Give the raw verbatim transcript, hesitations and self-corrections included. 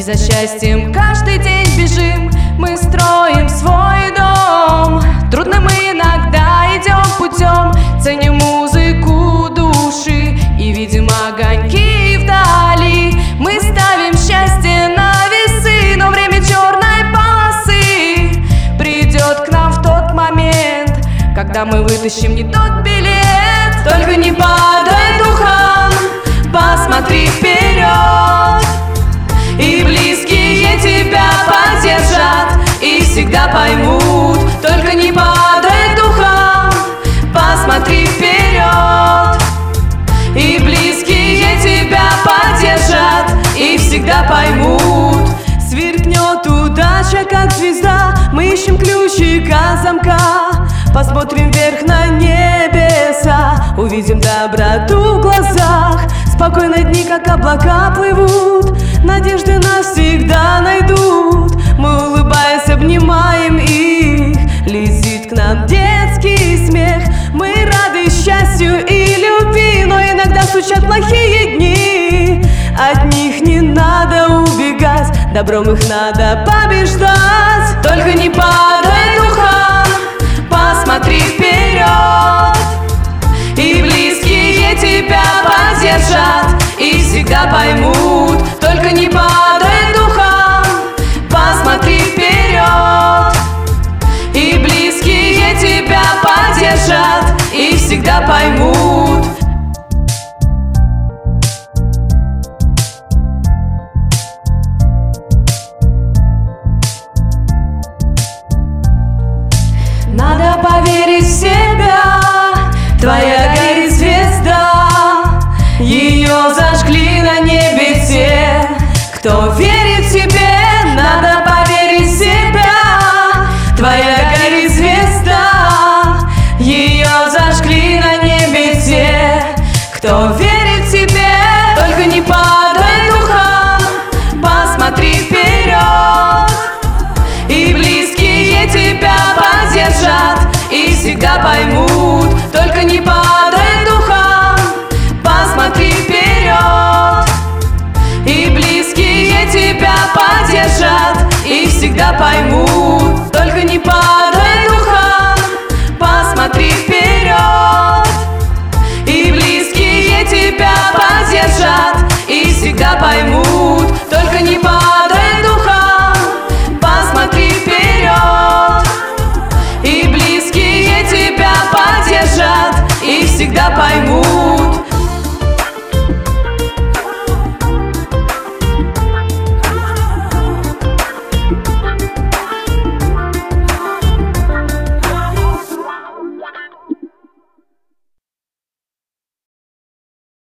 за счастьем каждый день бежим, мы строим свой дом. Трудно мы иногда идем путем, ценим музыку души и видим огоньки вдали. Мы ставим счастье на весы, но время черной полосы придет к нам в тот момент, когда мы вытащим не тот билет. Только не падай духом, посмотри вперед, и близкие тебя поддержат и всегда поймут. Только не падай духом, посмотри вперед, и близкие тебя поддержат и всегда поймут. Сверкнет удача, как звезда, мы ищем ключик от замка. Посмотрим вверх на небеса, увидим доброту в глазах. Спокойно дни, как облака, плывут, надежды нас всегда найдут. Мы, улыбаясь, обнимаем их, летит к нам детский смех. Мы рады счастью и любви, но иногда случат плохие дни. От них не надо убегать, добром их надо побеждать. Только не падай духом, посмотри вперед, и близкие тебя поддержат и всегда поймут. Только не падай духом, посмотри вперед, и близкие тебя поддержат и всегда поймут. Надо поверить в себя, твоя горит звезда, ее зажгли на небе те, кто верит в тебе. Надо поверить в себя, твоя горит звезда, ее зажгли на небе те, кто верит в тебе. Только не падай духом, посмотри вперед, и близкие тебя поддержат и всегда поймут. Только не падай духом, посмотри вперед, и близкие тебя поддержат и всегда поймут. Только не падай духом, посмотри вперед, и близкие тебя поддержат и всегда поймут. Только не падай